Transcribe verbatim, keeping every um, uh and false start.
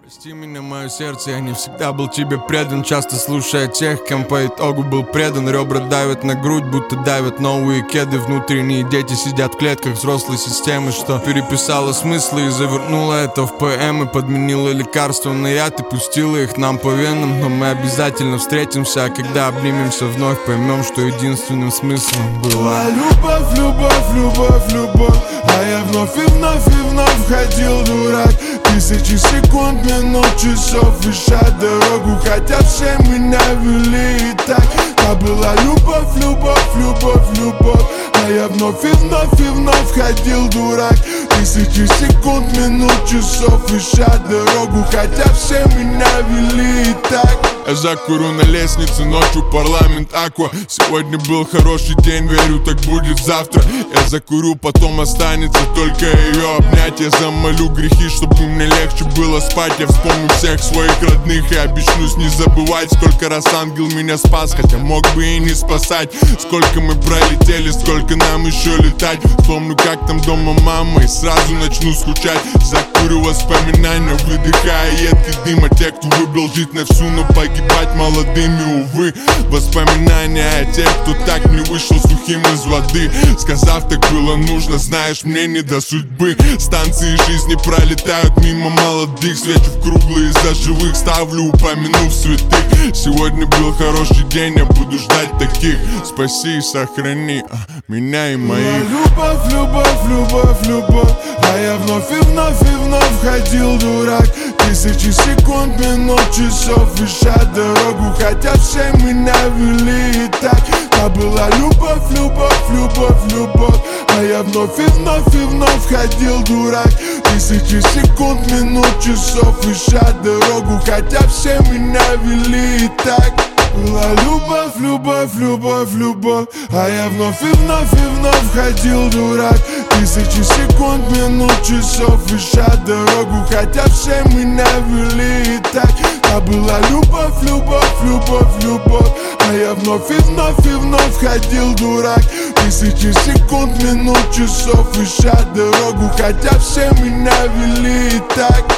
Прости меня, мое сердце, я не всегда был тебе предан. Часто слушая тех, кем по итогу был предан. Ребра давят на грудь, будто давят новые кеды. Внутренние дети сидят в клетках взрослой системы, что переписала смыслы и завернула это в поэмы. Подменила лекарства на яд и пустила их нам по венам. Но мы обязательно встретимся, а когда обнимемся вновь, поймем, что единственным смыслом была любовь, любовь, любовь, любовь. А я вновь и вновь и вновь ходил дурак. Тысячи секунд, минут, часов, ища дорогу, хотя все меня вели и так. Та была любовь, любовь, любовь, любовь. А я вновь и вновь и вновь ходил дурак. Тысячи секунд, минут, часов, ища дорогу, хотя все меня вели и так. Я закурю на лестнице ночью, парламент Аква. Сегодня был хороший день, верю, так будет завтра. Я закурю, потом останется только ее обнять. Я замолю грехи, чтобы мне легче было спать. Я вспомню всех своих родных и обещаюсь не забывать. Сколько раз ангел меня спас, хотя мог бы и не спасать. Сколько мы пролетели, сколько нам еще летать. Вспомню, как там дома мама, и сразу начну скучать. Закурю воспоминания, выдыхая едкий дым. А те, кто выбрал жить на всю, но погибать молодыми, увы. Воспоминания о тех, кто так не вышел сухим из воды. Сказав, так было нужно, знаешь, мне не до судьбы. Станции жизни пролетают мимо молодых. Свечу в круглые за живых, ставлю, упомянув святых. Сегодня был хороший день, я буду ждать таких. Спаси и сохрани меня и моих. Любовь, любовь, любовь, любовь. А я вновь и вновь и вновь ходил дурак. Тысячи секунд, минут, часов, ища дорогу, хотя все меня вели и так. Та была любовь, любовь, любовь, любовь. А я вновь и вновь и вновь ходил дурак. Тысячи секунд, минут, часов, ища дорогу, хотя все меня вели и так. Была любовь, любовь, любовь, любовь. А я вновь и вновь и вновь ходил дурак. Тысячи секунд, минут, часов, ища дорогу, хотя все меня вели и так. Та была любовь, любовь, любовь, любовь. А я вновь и вновь и вновь ходил дурак. Тысячи секунд, минут, часов, ища дорогу, хотя все меня вели и так.